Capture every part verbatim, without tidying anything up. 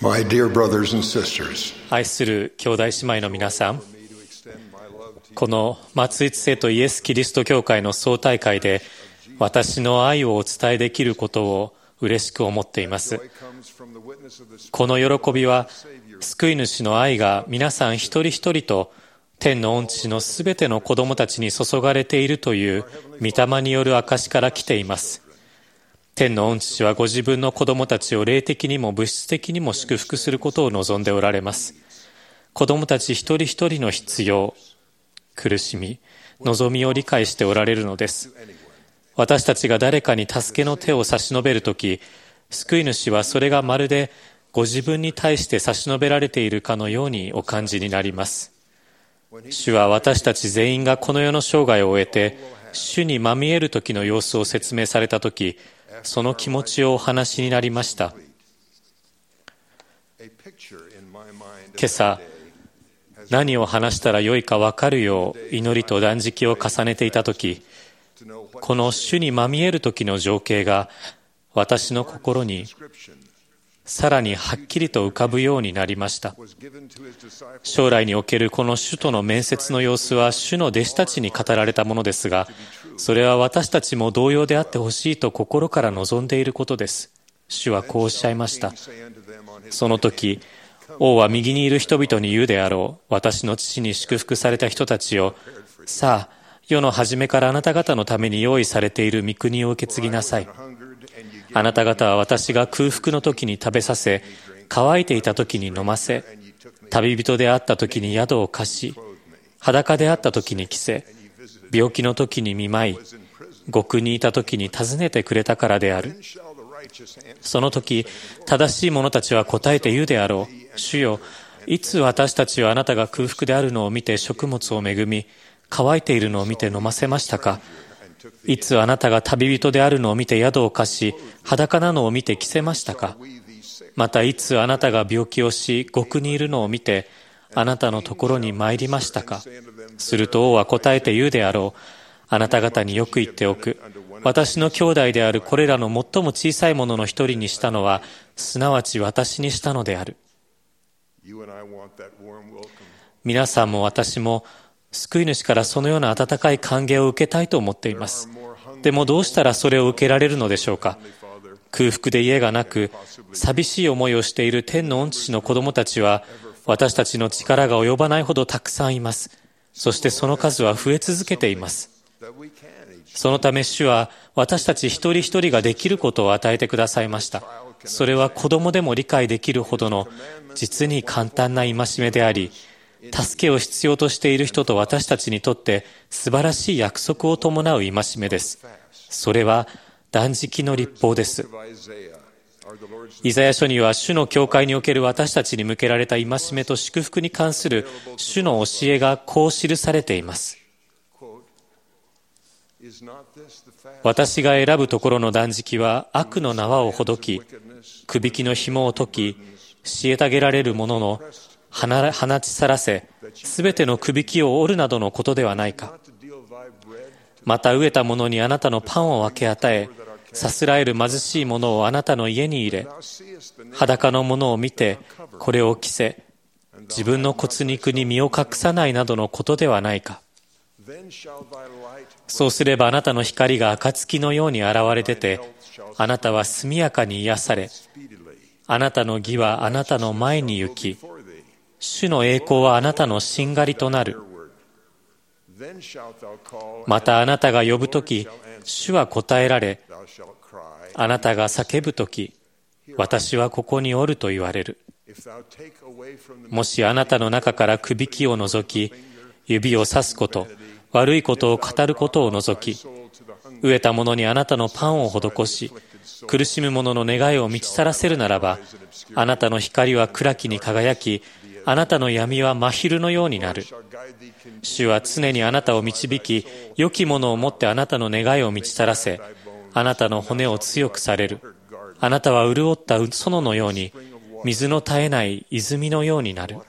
My dear brothers and sisters, 愛する兄弟姉妹の皆さん、この松一世とイエス・キリスト教会の総大会で私の愛をお伝えできることを嬉しく思っています。この喜びは救い主の愛が皆さん一人一人と天の御父のすべての子供たちに注がれているという御霊による証から来ています。天の御父はご自分の子供たちを霊的にも物質的にも祝福することを望んでおられます。子供たち一人一人の必要、苦しみ、望みを理解しておられるのです。私たちが誰かに助けの手を差し伸べるとき、救い主はそれがまるでご自分に対して差し伸べられているかのようにお感じになります。主は私たち全員がこの世の生涯を終えて、主にまみえるときの様子を説明されたとき、その気持ちをお話しになりました。今朝、何を話したらよいか分かるよう祈りと断食を重ねていたとき、この主にまみえるときの情景が私の心にさらにはっきりと浮かぶようになりました。将来におけるこの主との面接の様子は主の弟子たちに語られたものですが、それは私たちも同様であってほしいと心から望んでいることです。主はこうおっしゃいました。その時、王は右にいる人々に言うであろう。私の父に祝福された人たちよ。さあ、世の初めからあなた方のために用意されている御国を受け継ぎなさい。あなた方は私が空腹の時に食べさせ、乾いていた時に飲ませ、旅人であった時に宿を貸し、裸であった時に着せ、病気の時に見舞い、獄にいた時に訪ねてくれたからである。その時、正しい者たちは答えて言うであろう。主よ、いつ私たちはあなたが空腹であるのを見て食物を恵み、乾いているのを見て飲ませましたか。いつあなたが旅人であるのを見て宿を貸し、裸なのを見て着せましたか。またいつあなたが病気をし、獄にいるのを見て、あなたのところに参りましたか。すると王は答えて言うであろう。あなた方によく言っておく。私の兄弟であるこれらの最も小さいものの一人にしたのは、すなわち私にしたのである。皆さんも私も、救い主からそのような温かい歓迎を受けたいと思っています。でもどうしたらそれを受けられるのでしょうか。空腹で家がなく、寂しい思いをしている天の御父の子供たちは、私たちの力が及ばないほどたくさんいます。そしてその数は増え続けています。そのため主は私たち一人一人ができることを与えてくださいました。それは子供でも理解できるほどの実に簡単な戒めであり、助けを必要としている人と私たちにとって素晴らしい約束を伴う戒めです。それは断食の律法です。イザヤ書には主の教会における私たちに向けられた戒めと祝福に関する主の教えがこう記されています。私が選ぶところの断食は悪の縄をほどき、くびきの紐を解き、虐げられる者の放ち去らせ、すべてのくびきを折るなどのことではないか。また飢えた者にあなたのパンを分け与え、さすらえる貧しい者をあなたの家に入れ、裸の者を見てこれを着せ、自分の骨肉に身を隠さないなどのことではないか。そうすればあなたの光が暁のように現れ出て、あなたは速やかに癒され、あなたの義はあなたの前に行き、主の栄光はあなたのしんがりとなる。またあなたが呼ぶとき、主は答えられ、あなたが叫ぶとき、私はここにおると言われる。もしあなたの中からくびきを除き、指をさすこと、悪いことを語ることを除き、飢えた者にあなたのパンを施し、苦しむ者の願いを満ち去らせるならば、あなたの光は暗きに輝き、あなたの闇は真昼のようになる。主は常にあなたを導き、良きものをもってあなたの願いを満ち去らせ、あなたの骨を強くされる。あなたは潤った園のように、水の絶えない泉のようになる。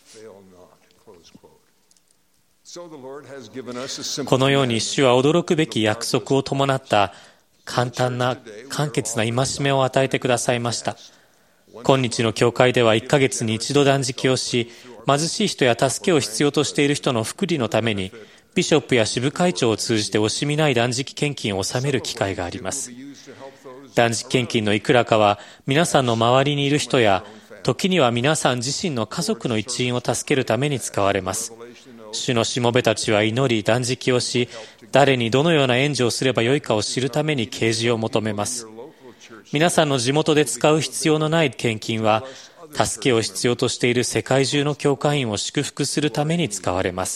このように主は驚くべき約束を伴った簡単な簡潔な戒めを与えてくださいました。 今日の教会ではいっかげつに一度断食をし、貧しい人や助けを必要としている人の福利のために、ビショップや支部会長を通じて惜しみない断食献金を納める機会があります。断食献金のいくらかは、皆さんの周りにいる人や、時には皆さん自身の家族の一員を助けるために使われます。主のしもべたちは祈り、断食をし、誰にどのような援助をすればよいかを知るために啓示を求めます。皆さんの地元で使う必要のない献金は、助けを必要としている世界中の教会員を祝福するために使われます。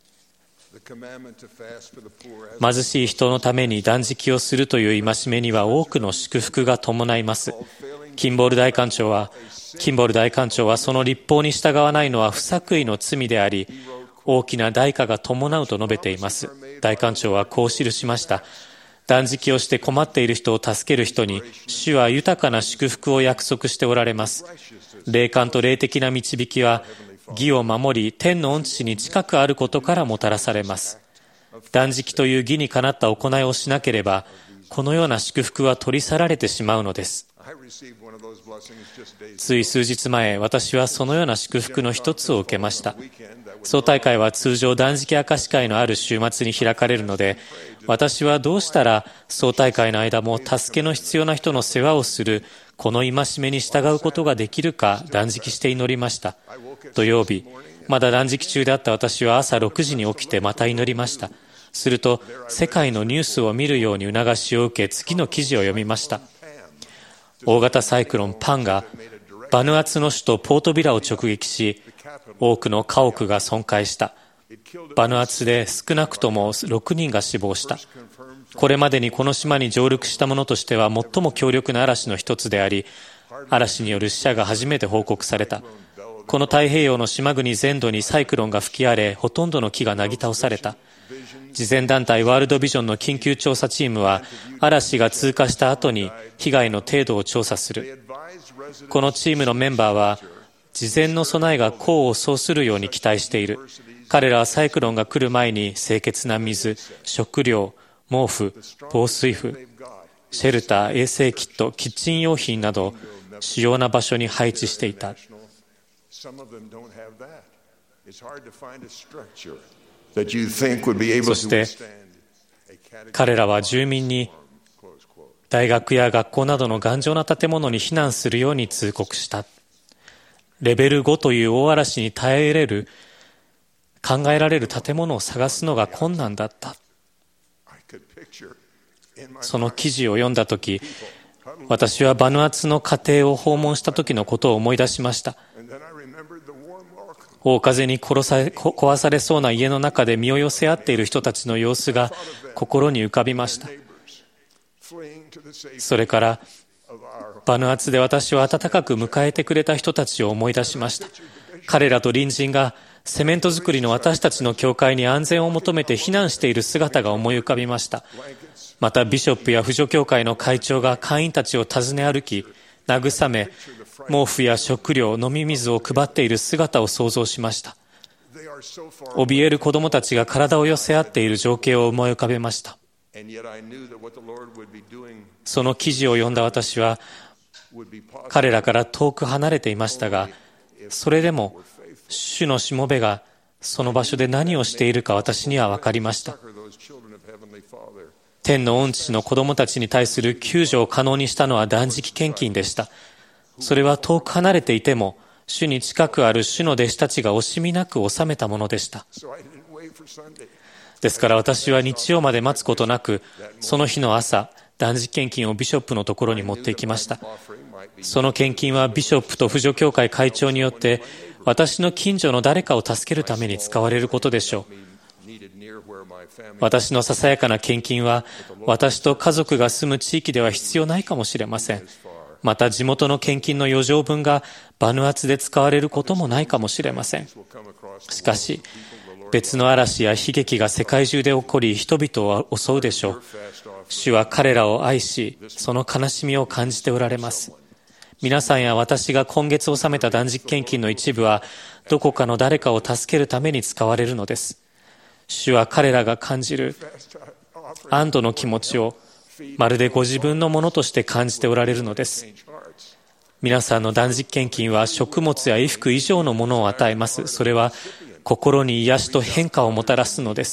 貧しい人のために断食をするという戒めには多くの祝福が伴います。キンボール大官長は、キンボール大官長はその律法に従わないのは不作為の罪であり、大きな代価が伴うと述べています。大官長はこう記しました。断食をして困っている人を助ける人に、主は豊かな祝福を約束しておられます。霊感と霊的な導きは、義を守り、天の恩地に近くあることからもたらされます。断食という義にかなった行いをしなければ、このような祝福は取り去られてしまうのです。つい数日前、私はそのような祝福の一つを受けました。総大会は通常断食明かし会のある週末に開かれるので、私はどうしたら総大会の間も助けの必要な人の世話をするこの戒めに従うことができるか断食して祈りました。土曜日、まだ断食中であった私は朝ろくじに起きてまた祈りました。すると、世界のニュースを見るように促しを受け、次の記事を読みました。大型サイクロンパンがバヌアツの首都ポートビラを直撃し、多くの家屋が損壊した。バヌアツで少なくともろくにんが死亡した。これまでにこの島に上陸したものとしては最も強力な嵐の一つであり、嵐による死者が初めて報告された。この太平洋の島国全土にサイクロンが吹き荒れ、ほとんどの木がなぎ倒された。慈善団体ワールドビジョンの緊急調査チームは、嵐が通過した後に被害の程度を調査する。このチームのメンバーは、事前の備えが功を奏するように期待している。彼らはサイクロンが来る前に清潔な水、食料、毛布、防水布、シェルター、衛生キット、キッチン用品など主要な場所に配置していた。そして彼らは住民に大学や学校などの頑丈な建物に避難するように通告した。レベルごという大嵐に耐えれる、考えられる建物を探すのが困難だった。その記事を読んだとき、私はバヌアツの家庭を訪問した時のことを思い出しました。大風に殺され、壊されそうな家の中で身を寄せ合っている人たちの様子が心に浮かびました。それからバヌアツで私を温かく迎えてくれた人たちを思い出しました。彼らと隣人がセメント作りの私たちの教会に安全を求めて避難している姿が思い浮かびました。またビショップや扶助協会の会長が会員たちを訪ね歩き、慰め、毛布や食料、飲み水を配っている姿を想像しました。怯える子供たちが体を寄せ合っている情景を思い浮かべました。その記事を読んだ私は、彼らから遠く離れていましたが、それでも主のしもべがその場所で何をしているか私には分かりました。天の恩地の子供たちに対する救助を可能にしたのは断食献金でした。それは遠く離れていても、主に近くある主の弟子たちが惜しみなく収めたものでした。ですから私は日曜まで待つことなく、その日の朝、断食献金をビショップのところに持っていきました。その献金はビショップと扶助協会会長によって、私の近所の誰かを助けるために使われることでしょう。私のささやかな献金は、私と家族が住む地域では必要ないかもしれません。また地元の献金の余剰分がバヌアツで使われることもないかもしれません。しかし、別の嵐や悲劇が世界中で起こり、人々を襲うでしょう。主は彼らを愛し、その悲しみを感じておられます。皆さんや私が今月納めた断食献金の一部は、どこかの誰かを助けるために使われるのです。主は彼らが感じる安堵の気持ちをまるでご自分のものとして感じておられるのです。 皆さんの断食献金は食物や衣服以上のものを与えます。それは心に癒しと変化をもたらすのです。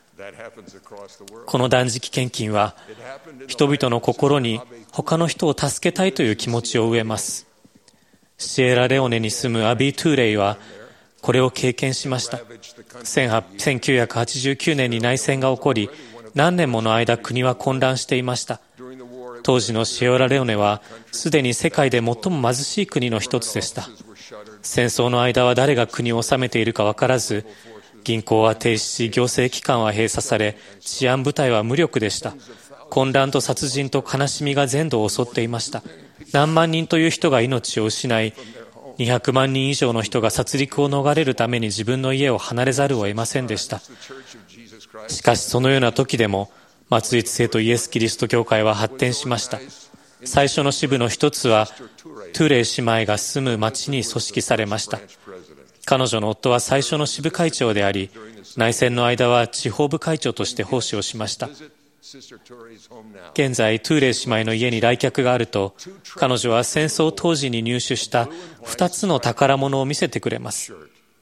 この断食献金は人々の心に他の人を助けたいという気持ちを植えます。シエラレオネに住むアビー・トゥーレイはこれを経験しました。せんきゅうひゃくはちじゅうきゅうねんに内戦が起こり、何年もの間国は混乱していました。当時のシエラレオネはすでに世界で最も貧しい国の一つでした。戦争の間は誰が国を治めているか分からず、銀行は停止し、行政機関は閉鎖され、治安部隊は無力でした。混乱と殺人と悲しみが全土を襲っていました。何万人という人が命を失い、にひゃくまんにん以上の人が殺戮を逃れるために自分の家を離れざるを得ませんでした。しかしそのような時でも、末日性とイエス・キリスト教会は発展しました。最初の支部の一つは、トゥーレイ姉妹が住む町に組織されました。彼女の夫は最初の支部会長であり、内戦の間は地方部会長として奉仕をしました。現在、トゥーレイ姉妹の家に来客があると、彼女は戦争当時に入手した二つの宝物を見せてくれます。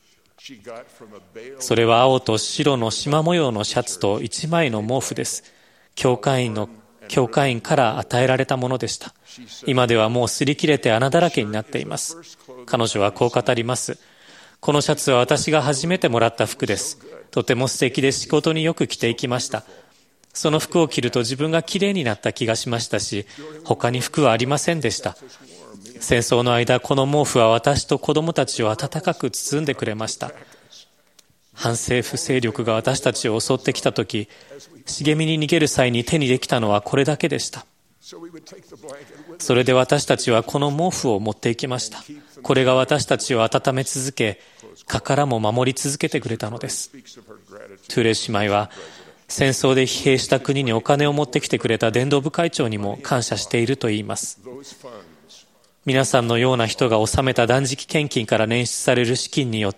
それは青と白の縞模様のシャツと一枚の毛布です。教会員の教会員から与えられたものでした。今ではもう擦り切れて穴だらけになっています。彼女はこう語ります。このシャツは私が初めてもらった服です。とても素敵で仕事によく着ていきました。その服を着ると自分がきれいになった気がしましたし、他に服はありませんでした。戦争の間、この毛布は私と子供たちを温かく包んでくれました。反政府勢力が私たちを襲ってきたとき、茂みに逃げる際に手にできたのはこれだけでした。それで私たちはこの毛布を持っていきました。これが私たちを温め続け、蚊からも守り続けてくれたのです。トゥーレイ姉妹は、戦争で疲弊した国にお金を持ってきてくれた伝道部会長にも感謝していると言います。皆さんのような人が納めた断食献金から捻出される資金によって、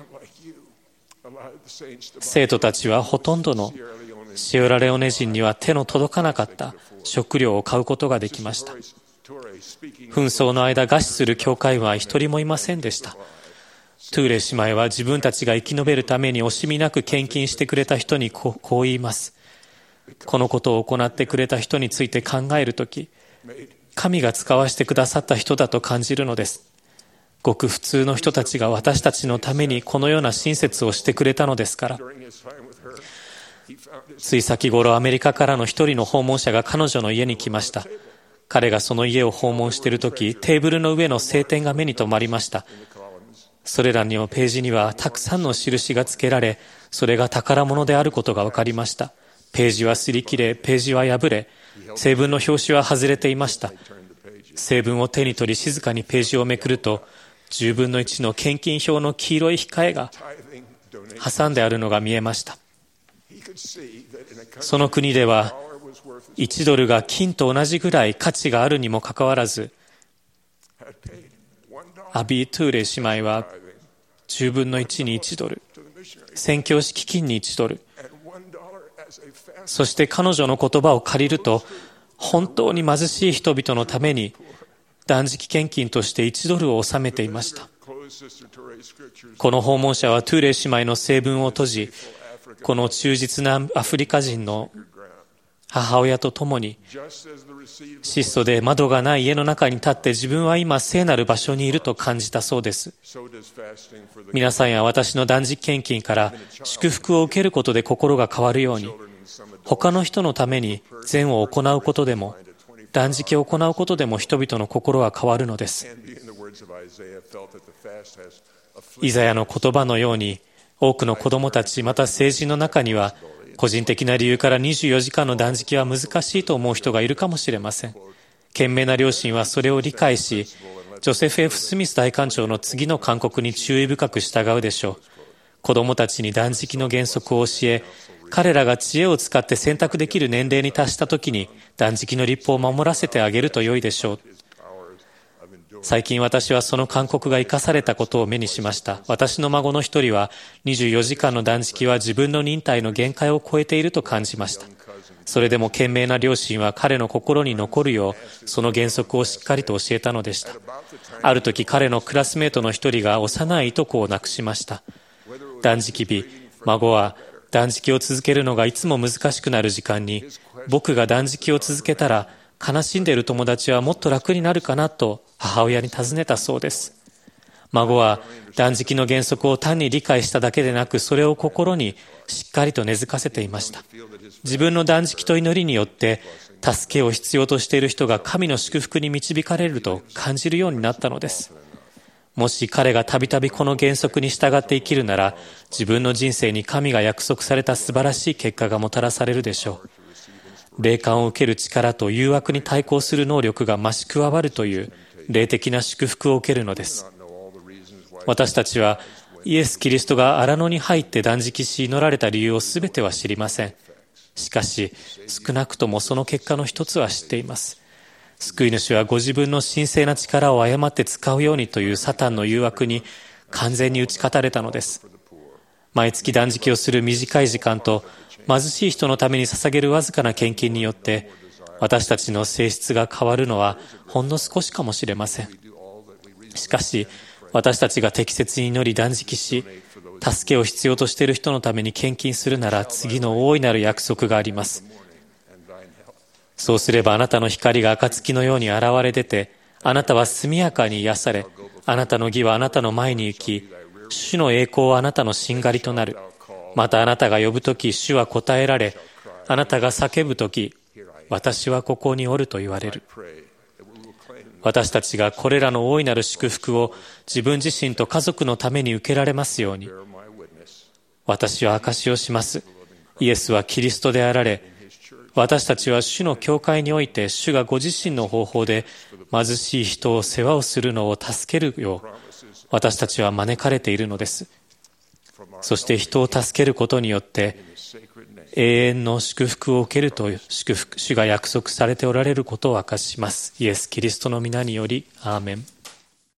生徒たちはほとんどのシエラレオネ人には手の届かなかった食料を買うことができました。紛争の間、餓死する教会は一人もいませんでした。トゥーレイ姉妹は自分たちが生き延びるために惜しみなく献金してくれた人にこう、こう言います。このことを行ってくれた人について考えるとき、神が使わせてくださった人だと感じるのです。ごく普通の人たちが私たちのためにこのような親切をしてくれたのですから。つい先頃アメリカからの一人の訪問者が彼女の家に来ました。彼がその家を訪問しているとき、テーブルの上の聖典が目に留まりました。それらのページにはたくさんの印がつけられ、それが宝物であることが分かりました。ページは擦り切れ、ページは破れ、聖文の表紙は外れていました。聖文を手に取り静かにページをめくると、じゅうぶんのいちの献金表の黄色い控えが挟んであるのが見えました。その国ではいちドルが金と同じぐらい価値があるにもかかわらず、アビー・トゥーレイ姉妹はじゅうぶんのいちにいちドル、宣教師基金にいちドル、そして彼女の言葉を借りると、本当に貧しい人々のために断食献金としていちドルを納めていました。この訪問者はトゥーレイ姉妹の聖文を閉じ、この忠実なアフリカ人の母親と共に質素で窓がない家の中に立って、自分は今聖なる場所にいると感じたそうです。皆さんや私の断食献金から祝福を受けることで心が変わるように、他の人のために善を行うことでも断食を行うことでも人々の心は変わるのです。イザヤの言葉のように、多くの子供たち、また成人の中には、個人的な理由からにじゅうよじかんの断食は難しいと思う人がいるかもしれません。賢明な両親はそれを理解し、ジョセフ・ F ・スミス大官長の次の勧告に注意深く従うでしょう。子供たちに断食の原則を教え、彼らが知恵を使って選択できる年齢に達したときに断食の律法を守らせてあげると良いでしょう。最近私はその勧告が生かされたことを目にしました。私の孫の一人はにじゅうよじかんの断食は自分の忍耐の限界を超えていると感じました。 それでも賢明な両親は彼の心に残るよう、その原則をしっかりと教えたのでした。ある時、彼のクラスメートの一人が幼いいとこを亡くしました。断食日、孫は断食を続けるのがいつも難しくなる時間に、僕が断食を続けたら、悲しんでいる友達はもっと楽になるかなと母親に尋ねたそうです。孫は断食の原則を単に理解しただけでなく、それを心にしっかりと根付かせていました。自分の断食と祈りによって、助けを必要としている人が神の祝福に導かれると感じるようになったのです。もし彼がたびたびこの原則に従って生きるなら、自分の人生に神が約束された素晴らしい結果がもたらされるでしょう。霊感を受ける力と誘惑に対抗する能力が増し加わるという霊的な祝福を受けるのです。私たちはイエス・キリストが荒野に入って断食し祈られた理由をすべては知りません。しかし、少なくともその結果の一つは知っています。救い主はご自分の神聖な力を誤って使うようにというサタンの誘惑に完全に打ち勝たれたのです。毎月断食をする短い時間と貧しい人のために捧げるわずかな献金によって私たちの性質が変わるのはほんの少しかもしれません。しかし私たちが適切に祈り断食し、助けを必要としている人のために献金するなら次の大いなる約束があります。そうすればあなたの光が暁のように現れ出て、あなたは速やかに癒され、あなたの義はあなたの前に行き、主の栄光はあなたのしんがりとなる。またあなたが呼ぶとき、主は答えられ、あなたが叫ぶとき、私はここにおると言われる。私たちがこれらの大いなる祝福を自分自身と家族のために受けられますように。私は証しをします。イエスはキリストであられ、私たちは主の教会において主がご自身の方法で貧しい人を世話をするのを助けるよう私たちは招かれているのです。そして人を助けることによって永遠の祝福を受けると祝福主が約束されておられることを明かします。イエス・キリストの皆によりアーメン。